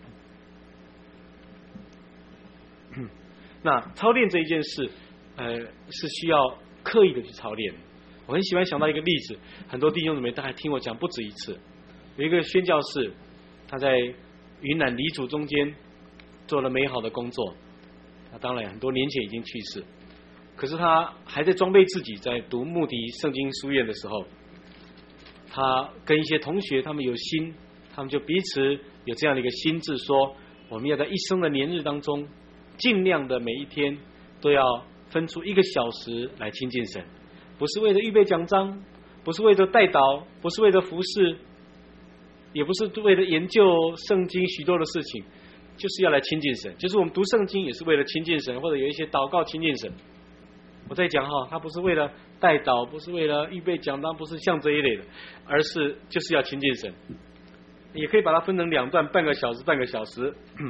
那操练这一件事，呃，是需要刻意的去操练。我很喜欢想到一个例子，很多弟兄姊妹大概听我讲不止一次。有一个宣教士，他在云南黎族中间做了美好的工作，他当然很多年前已经去世，可是他还在装备自己，在读穆迪圣经书院的时候，他跟一些同学他们有心，他们就彼此有这样的一个心志，说我们要在一生的年日当中，尽量的每一天都要分出一个小时来亲近神，不是为了预备讲章，不是为了代祷，不是为了服侍，也不是为了研究圣经许多的事情，就是要来亲近神。就是我们读圣经也是为了亲近神，或者有一些祷告亲近神。我在讲哈，他不是为了代祷，不是为了预备讲章，不是像这一类的，而是就是要亲近神。也可以把它分成两段，半个小时半个小时。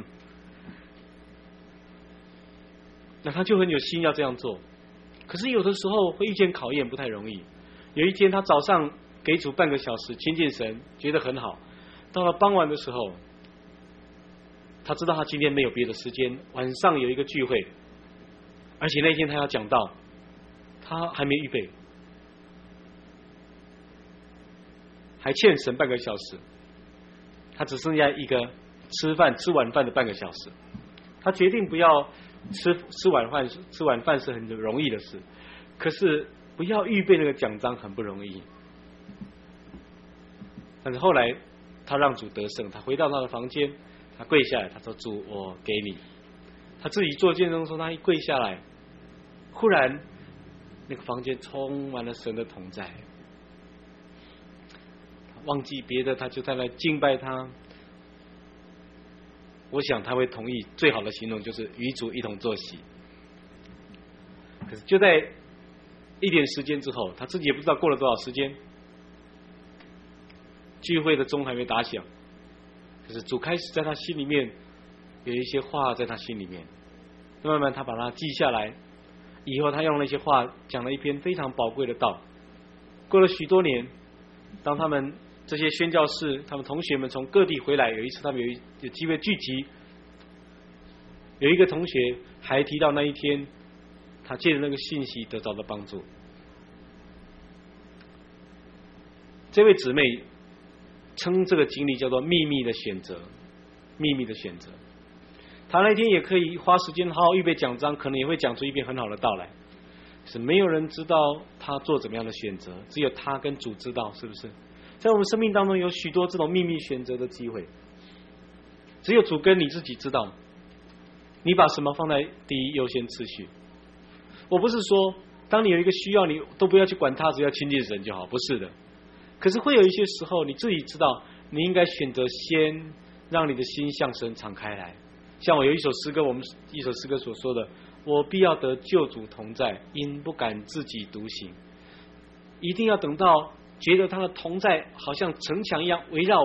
那他就很有心要这样做，可是有的时候会遇见考验，不太容易。有一天他早上给主半个小时亲近神，觉得很好，到了傍晚的时候，他知道他今天没有别的时间，晚上有一个聚会，而且那天他要讲道，他还没预备，还欠神半个小时，他只剩下一个吃饭吃晚饭的半个小时。他决定不要吃吃晚饭，吃晚饭是很容易的事，可是不要预备那个奖章很不容易。但是后来他让主得胜，他回到他的房间，他跪下来，他说：“主，我给你。”他自己做见证说，他一跪下来，忽然那个房间充满了神的同在，忘记别的，他就在那敬拜他。我想他会同意，最好的形容就是与主一同坐席。可是就在一点时间之后，他自己也不知道过了多少时间，聚会的钟还没打响，可是主开始在他心里面有一些话在他心里面，慢慢他把它记下来，以后他用那些话讲了一篇非常宝贵的道。过了许多年，当他们这些宣教士他们同学们从各地回来，有一次他们有一有机会聚集，有一个同学还提到那一天他借着那个信息得到了帮助。这位姊妹称这个经历叫做秘密的选择，秘密的选择。他那天也可以花时间好好预备讲章，可能也会讲出一篇很好的道来，是没有人知道他做怎么样的选择，只有他跟主知道，是不是？在我们生命当中有许多这种秘密选择的机会，只有主跟你自己知道你把什么放在第一优先次序。我不是说当你有一个需要你都不要去管它，只要亲近神就好，不是的。可是会有一些时候你自己知道你应该选择先让你的心向神敞开来。像我有一首诗歌，我们一首诗歌所说的，我必要得救主同在，因不敢自己独行。一定要等到觉得他的同在好像城墙一样围绕我，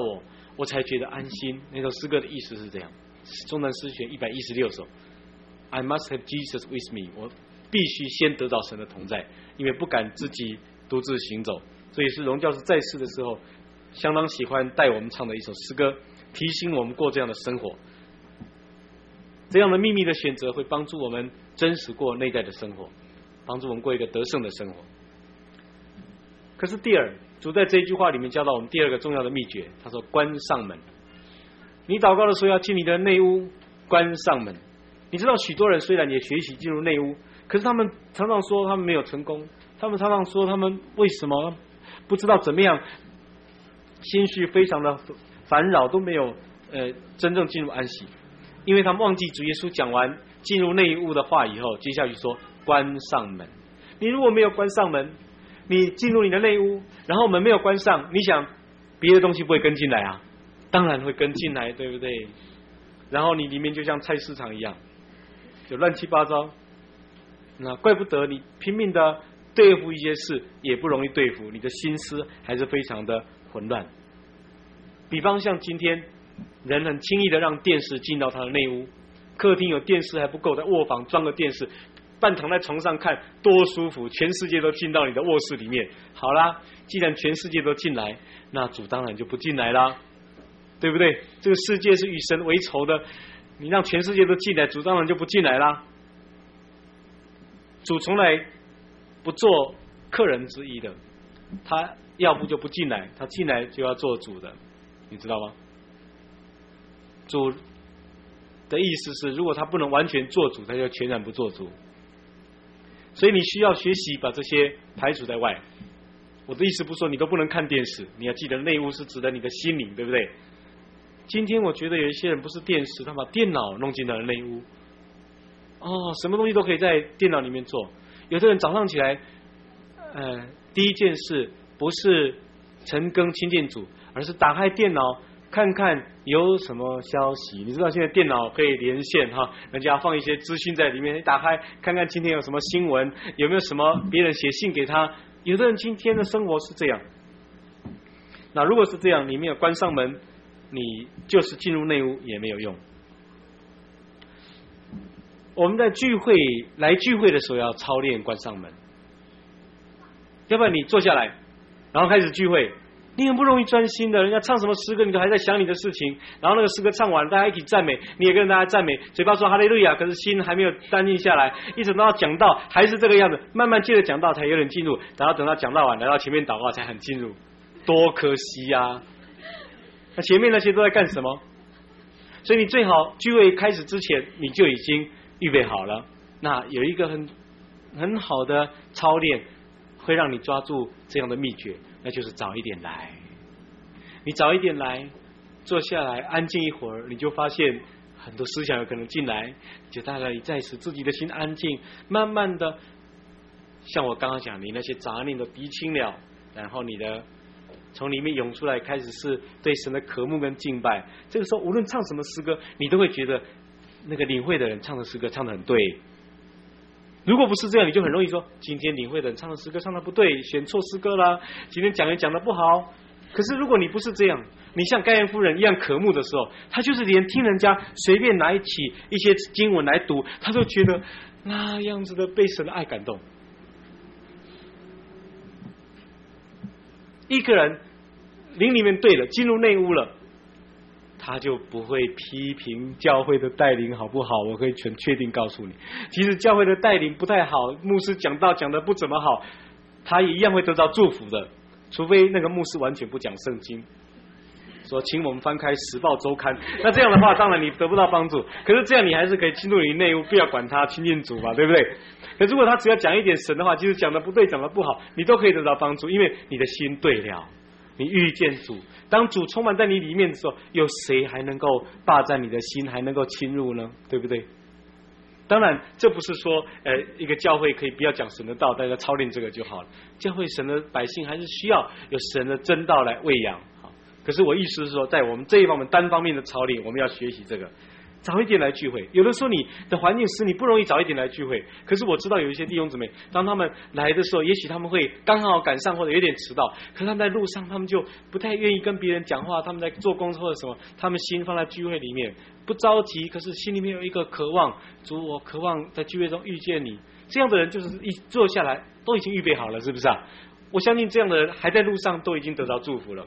我才觉得安心。那首诗歌的意思是这样，中南诗选一百一十六首 I must have Jesus with me， 我必须先得到神的同在，因为不敢自己独自行走。这也是荣教师在世的时候相当喜欢带我们唱的一首诗歌，提醒我们过这样的生活。这样的秘密的选择会帮助我们真实过内在的生活，帮助我们过一个得胜的生活。可是第二，主在这一句话里面教导我们第二个重要的秘诀，他说关上门。你祷告的时候要进你的内屋，关上门。你知道许多人虽然也学习进入内屋，可是他们常常说他们没有成功，他们常常说他们为什么不知道怎么样，心绪非常的烦扰，都没有呃真正进入安息，因为他们忘记主耶稣讲完进入内屋的话以后，接下去说关上门。你如果没有关上门，你进入你的内屋，然后门没有关上，你想别的东西不会跟进来啊？当然会跟进来，对不对？然后你里面就像菜市场一样，就乱七八糟。那怪不得你拼命的对付一些事也不容易对付，你的心思还是非常的混乱。比方像今天人很轻易的让电视进到他的内屋，客厅有电视还不够，在卧房装个电视，半躺在床上看多舒服，全世界都进到你的卧室里面。好啦，既然全世界都进来，那主当然就不进来啦，对不对？这个世界是与神为仇的，你让全世界都进来，主当然就不进来啦。主从来不做客人之一的，他要不就不进来，他进来就要做主的，你知道吗？主的意思是，如果他不能完全做主，他就全然不做主。所以你需要学习把这些排除在外。我的意思不是说你都不能看电视，你要记得内屋是指的你的心灵，对不对？今天我觉得有一些人不是电视，他把电脑弄进了内屋。哦，什么东西都可以在电脑里面做。有的人早上起来，呃，第一件事不是晨更亲近主，而是打开电脑看看有什么消息。你知道现在电脑可以连线哈，人家放一些资讯在里面，你打开看看今天有什么新闻，有没有什么别人写信给他。有的人今天的生活是这样。那如果是这样，你没有关上门，你就是进入内屋也没有用。我们在聚会来聚会的时候要操练关上门，要不然你坐下来然后开始聚会，你很不容易专心的，人家唱什么诗歌你都还在想你的事情，然后那个诗歌唱完大家一起赞美，你也跟大家赞美，嘴巴说哈利路亚，可是心还没有安静下来，一直到讲道还是这个样子，慢慢接着讲道才有点进入，然后等到讲道完来到前面祷告才很进入，多可惜啊。那前面那些都在干什么？所以你最好聚会开始之前你就已经预备好了。那有一个很很好的操练会让你抓住这样的秘诀，那就是早一点来。你早一点来，坐下来安静一会儿，你就发现很多思想有可能进来，就大概再使自己的心安静，慢慢的像我刚刚讲，你那些杂念都涤清了，然后你的从里面涌出来，开始是对神的渴慕跟敬拜。这个时候无论唱什么诗歌，你都会觉得那个领会的人唱的诗歌唱得很对。如果不是这样，你就很容易说今天领会的人唱的诗歌唱得不对，选错诗歌啦，今天讲也讲得不好。可是如果你不是这样，你像该隐夫人一样渴慕的时候，他就是连听人家随便拿起一些经文来读，他都觉得那样子的被神的爱感动。一个人灵里面对了，进入内屋了，他就不会批评教会的带领好不好。我可以全确定告诉你，其实教会的带领不太好，牧师讲道讲得不怎么好，他也一样会得到祝福的，除非那个牧师完全不讲圣经，说请我们翻开时报周刊，那这样的话当然你得不到帮助。可是这样你还是可以进入你内屋，不要管他，亲近主嘛，对不对？可如果他只要讲一点神的话，即使讲的不对讲的不好，你都可以得到帮助，因为你的心对了，你遇见主。当主充满在你里面的时候，有谁还能够霸占你的心，还能够侵入呢？对不对？当然这不是说呃一个教会可以不要讲神的道，大家操练这个就好了。教会神的百姓还是需要有神的真道来喂养。可是我意思是说，在我们这一方面单方面的操练，我们要学习这个。 早一点来聚会。有的时候你的环境使你不容易早一点来聚会，可是我知道有一些弟兄姊妹，当他们来的时候，也许他们会刚好赶上或者有点迟到，可是他们在路上他们就不太愿意跟别人讲话，他们在做工作或者什么，他们心放在聚会里面，不着急，可是心里面有一个渴望，主，我渴望在聚会中遇见你。这样的人就是一坐下来都已经预备好了，是不是啊？我相信这样的人还在路上都已经得到祝福了。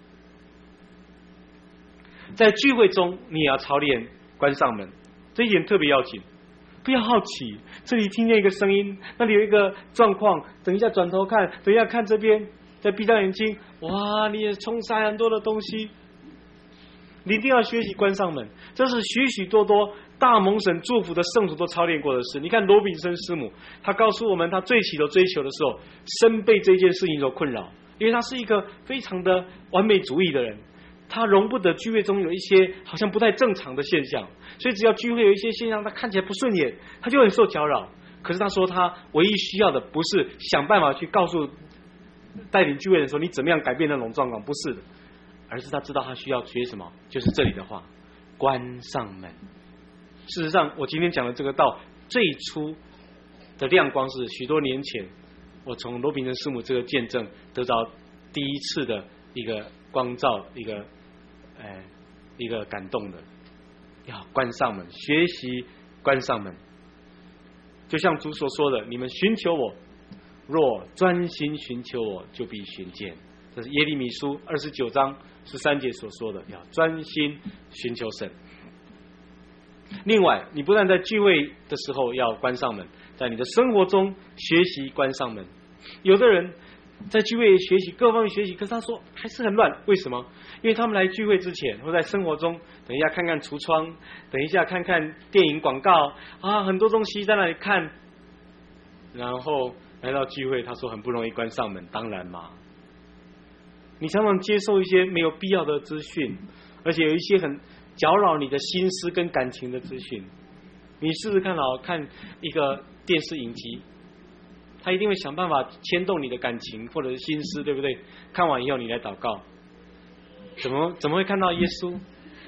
在聚会中你也要操练关上门，这一点特别要紧。不要好奇，这里听见一个声音，那里有一个状况，等一下转头看，等一下看这边，再闭上眼睛，哇，你也冲塞很多的东西。你一定要学习关上门，这是许许多多大蒙神祝福的圣徒都操练过的事。你看罗比森师母，他告诉我们，他最起头追求的时候，深被这件事情所困扰，因为他是一个非常的完美主义的人，他容不得聚会中有一些好像不太正常的现象，所以只要聚会有一些现象他看起来不顺眼，他就很受搅扰。可是他说，他唯一需要的不是想办法去告诉带领聚会的人说你怎么样改变那种状况，不是的，而是他知道他需要学什么，就是这里的话，关上门。事实上，我今天讲的这个道最初的亮光是许多年前，我从罗宾森师母这个见证得到第一次的一个光照，一个呃一个感动的，要关上门，学习关上门。就像主所说的，你们寻求我，若专心寻求我，就必寻见。这是耶利米书二十九章十三节所说的，要专心寻求神。另外，你不但在聚会的时候要关上门，在你的生活中学习关上门。有的人在聚会学习，各方面学习，可是他说还是很乱，为什么？因为他们来聚会之前，或在生活中，等一下看看橱窗，等一下看看电影广告啊，很多东西在那里看，然后来到聚会，他说很不容易关上门。当然嘛，你常常接受一些没有必要的资讯，而且有一些很搅扰你的心思跟感情的资讯。你试试看哦，看一个电视影集，他一定会想办法牵动你的感情或者是心思，对不对？看完以后你来祷告，怎么怎么会看到耶稣？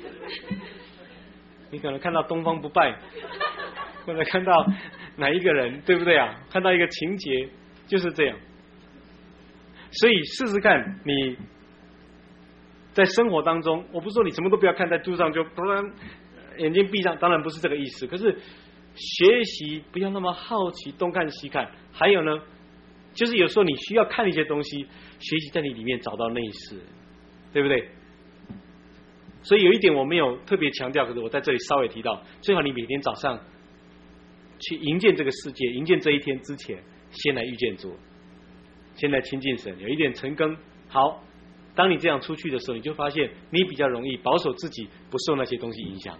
你可能看到东方不败，或者看到哪一个人，对不对啊？看到一个情节，就是这样。所以试试看，你在生活当中，我不是说你什么都不要看，在路上就突然眼睛闭上，当然不是这个意思。可是学习不要那么好奇，东看西看。还有呢，就是有时候你需要看一些东西，学习在你里面找到内饰，对不对？所以有一点我没有特别强调，可是我在这里稍微提到，最好你每天早上去迎接这个世界，迎接这一天之前，先来遇见主，先来亲近神，有一点晨更。好，当你这样出去的时候，你就发现你比较容易保守自己，不受那些东西影响。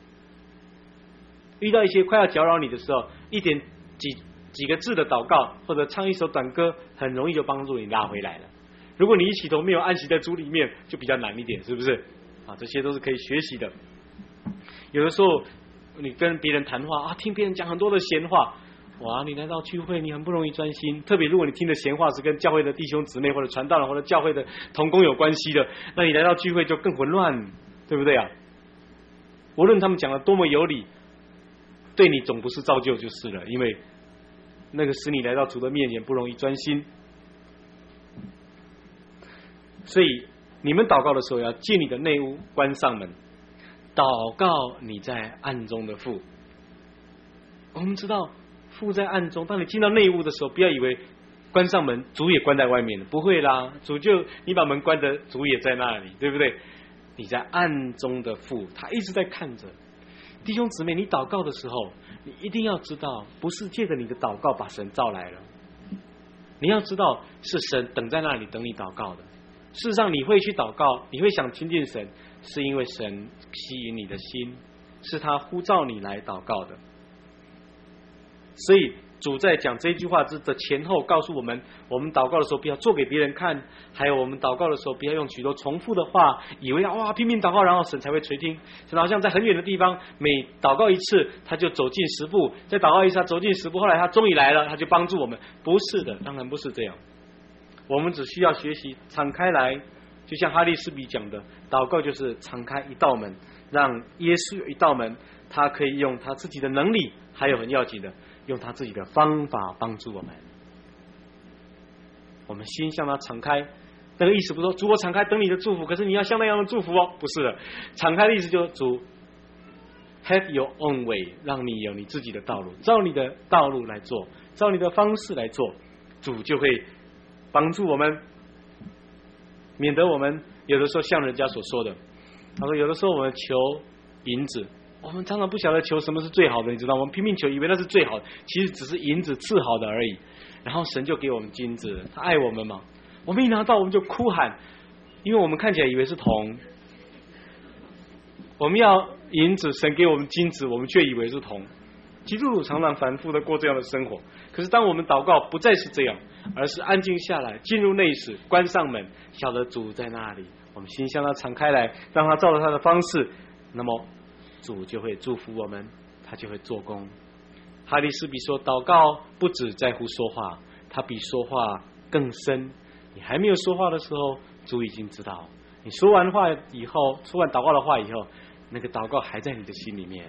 遇到一些快要搅扰你的时候，一点几几个字的祷告，或者唱一首短歌，很容易就帮助你拉回来了。如果你一起头没有安息在主里面，就比较难一点，是不是？啊，这些都是可以学习的。有的时候你跟别人谈话啊，听别人讲很多的闲话，哇，你来到聚会，你很不容易专心。特别如果你听的闲话是跟教会的弟兄姊妹或者传道人或者教会的同工有关系的，那你来到聚会就更混乱，对不对啊？无论他们讲的多么有理，对你总不是造就就是了，因为那个使你来到主的面前不容易专心。所以你们祷告的时候要进你的内屋，关上门，祷告你在暗中的父。我们知道父在暗中，当你进到内屋的时候，不要以为关上门主也关在外面了，不会啦，主就你把门关着，主也在那里，对不对？你在暗中的父，他一直在看着。弟兄姊妹，你祷告的时候，你一定要知道，不是借着你的祷告把神召来了，你要知道是神等在那里等你祷告的。事实上，你会去祷告，你会想亲近神，是因为神吸引你的心，是他呼召你来祷告的。所以主在讲这句话之的前后，告诉我们，我们祷告的时候不要做给别人看，还有我们祷告的时候不要用许多重复的话，以为哇拼命祷告，然后神才会垂听。神好像在很远的地方，每祷告一次他就走近十步，再祷告一次他走近十步，后来他终于来了，他就帮助我们。不是的，当然不是这样。我们只需要学习敞开来，就像哈利斯比讲的，祷告就是敞开一道门，让耶稣有一道门， 他可以用他自己的能力，还有很要紧的，用他自己的方法帮助我们。我们心向他敞开，那个意思不是说主我敞开等你的祝福，可是你要像那样的祝福哦，不是的。敞开的意思就是主 have your own way， 让你有你自己的道路，照你的道路来做，照你的方式来做，主就会帮助我们，免得我们有的时候像人家所说的，他说有的时候我们求银子，我们常常不晓得求什么是最好的，你知道吗？我们拼命求，以为那是最好的，其实只是银子次好的而已。然后神就给我们金子，他爱我们嘛。我们一拿到我们就哭喊，因为我们看起来以为是铜，我们要银子，神给我们金子，我们却以为是铜。基督徒常常反复的过这样的生活，可是当我们祷告不再是这样，而是安静下来，进入内室，关上门，晓得主在那里，我们心向他敞开来，让他照着他的方式，那么主就会祝福我们，他就会做工。哈利斯比说，祷告不只在乎说话，他比说话更深。你还没有说话的时候，主已经知道。你说完话以后，说完祷告的话以后，那个祷告还在你的心里面。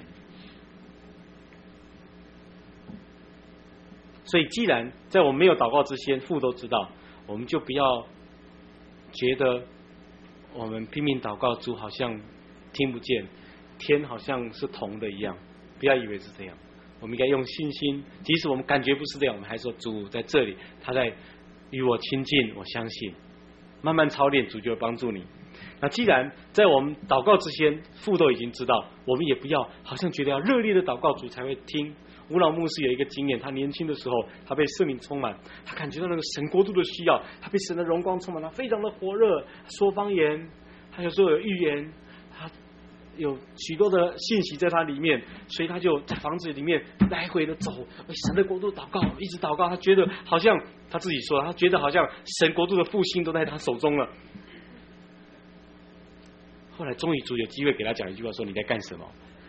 所以既然在我们没有祷告之前，父都知道，我们就不要觉得我们拼命祷告，主好像听不见，天好像是铜的一样，不要以为是这样。我们应该用信心，即使我们感觉不是这样，我们还说主在这里，他在与我亲近，我相信。慢慢操练，主就会帮助你。那既然在我们祷告之前，父都已经知道，我们也不要好像觉得要热烈的祷告，主才会听。吴老牧师有一个经验，他年轻的时候，他被圣灵充满，他感觉到那个神国度的需要，他被神的荣光充满，他非常的火热，说方言，他有时候有预言，他有许多的信息在他里面，所以他就在房子里面来回的走，为神的国度祷告，一直祷告。他觉得好像他自己说，他觉得好像神国度的复兴都在他手中了。后来终于主有机会给他讲一句话，说你在干什么？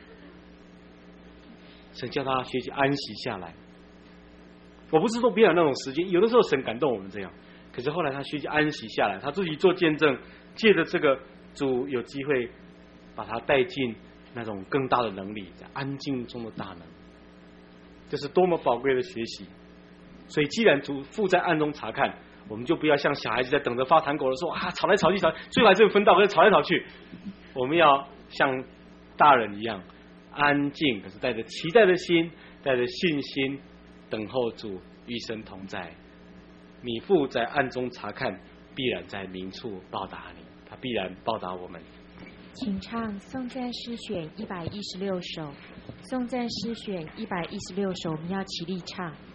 神叫他学习安息下来。我不是说不要有那种时间，有的时候神感动我们这样，可是后来他学习安息下来，他自己做见证，借着这个主有机会把他带进那种更大的能力，在安静中的大能，这是多么宝贵的学习。所以既然主父在暗中查看，我们就不要像小孩子在等着发糖果的时候啊，吵来吵去，吵最后还是分到，可是吵来吵去。我们要像大人一样安静，可是带着期待的心，带着信心等候主与神同在。你父在暗中查看，必然在明处报答你，他必然报答我们。 请唱颂赞诗选一百一十六首，颂赞诗选一百一十六首，我们要起立唱。